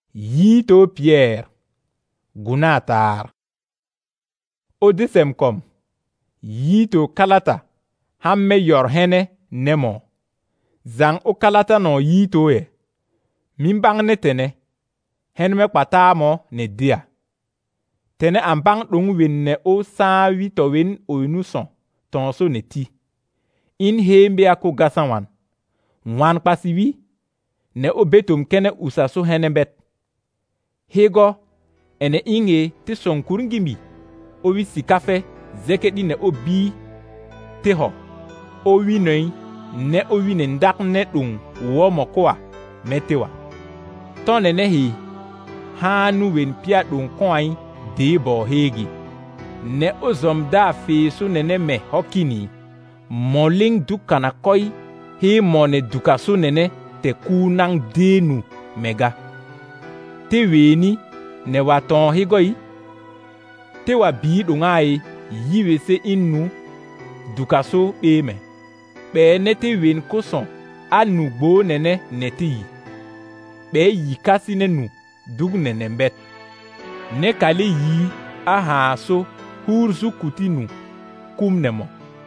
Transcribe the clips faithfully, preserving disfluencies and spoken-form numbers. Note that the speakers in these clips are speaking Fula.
yi to Pierre gunatar o desem kom yi to kalata hamme yor hene nemo zang o kalata no yi to e min bang ne tene hen me kpata mo ne dia tene ambang dung win ne o sa wi to win o nuson ton so ne ti in hembe ako gasawan wan pasiwi ne o betum kene usaso hene bet hego ene inge te sonkurngimi o wi sikafe zekedi ne o bi teho o wi nei ne o wi ne ndak ne dung wo mokoa metewa ton ne hi hanu wen pia dung koai de bo hegi ne o zomda fe so ne ne me hokini moling dukana koi he mone dukaso nene te kunang denu mega te weni ne waton higoi te wa bi dungai yiwe se inu dukaso eme be ne te wen koson anu gbo nene neti be yi kasi nenu dug nene mbet ne kale yi aha so hurzu kutinu kum nemo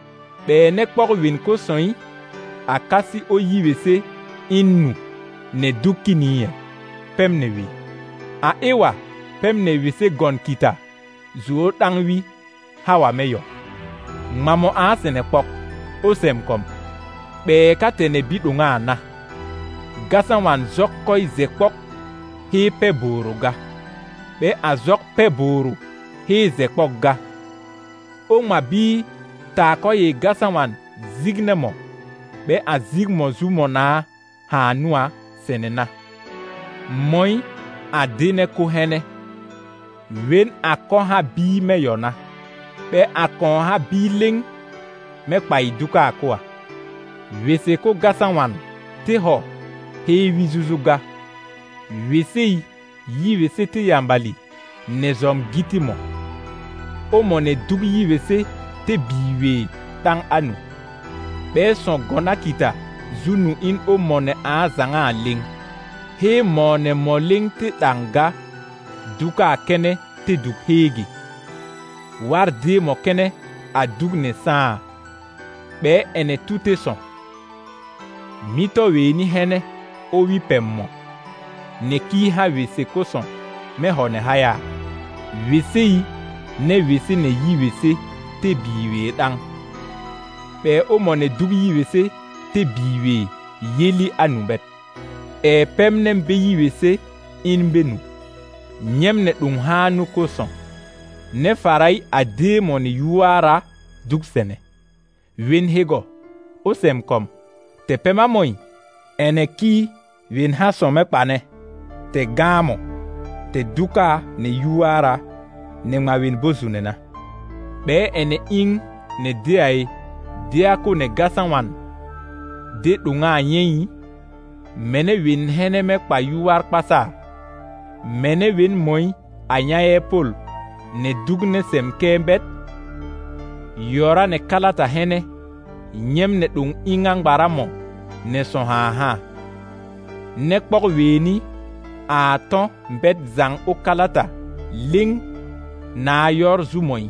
be ne kpok wen koson akasi o yiwese inu ne dukini pemnewi a ewa pemnewi se gon kita zuo tangwi hawa meyo mamo asene pok osem kom be katene bidunga na gasanwan zok koy zekpok he pe boru ga be azok pe boru he zekpok ga o mabi ta koy gasanwan zignemo be azigmo zumo na hanua senena moi adine kuhene wen akon ha bi meyona be akon ha bi ling me pai duka akwa wese ko gasanwan te ho he wizuzuga wese yi wese te yambali nezom gitimo o mone dug yi wese te biwe tang anu be son gona kita zunu in o mone a zanga ling he mone moling te tanga duka kene te duk hegi war de mo kene a dug ne sa be ene tute son mito weni hene o wi pemmo ne ki ha wese koson me hone haya wese yi ne wese ne yi wese te biwe dang be o mone dug yi wese te biwe yeli anubet e pemnem be yi wese in benu nyemne dum hanu koson ne farai ade mon yuara dug sene win hego osem kom te pema moi ene ki win ha some pane te gamo te duka ne yuara ne ngawin bozunena be ene ing ne diai diako ne gasanwan de dunga yen mene win hene me pa yuar pasa mene win moi anya epol ne dugne sem kembet yora ne kalata hene nyem ne dung ingang baramo ne son ha ha ne kpok weni a ton mbet zang o kalata ling na yor zumoi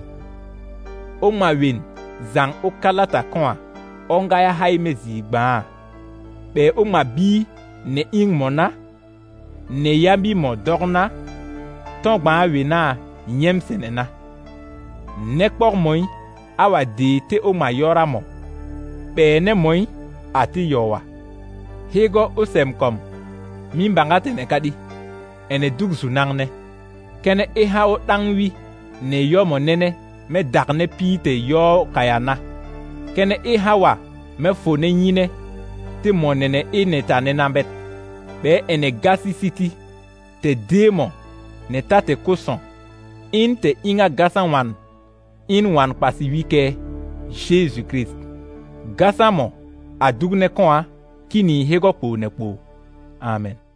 o ma win zang o kalata kwa onga ya haime zigba be o ma bi ne ing mona ne yambi mo dogna ton gba wina nyem senena ne kpok moi awa de te o ma yora mo be ne moi ati yowa hego osem kom min bangate ne kadi ene dug sunangne kene e ha o tangwi ne yomo nene me dagne pite yo kayana kene e hawa me fone nyine te monene e netane nambet be ene gasi city te demo ne tate koson in te inga gasan wan in wan pasi wike Jésus Christ gasamo adugne kwa kini hego po ne po amen.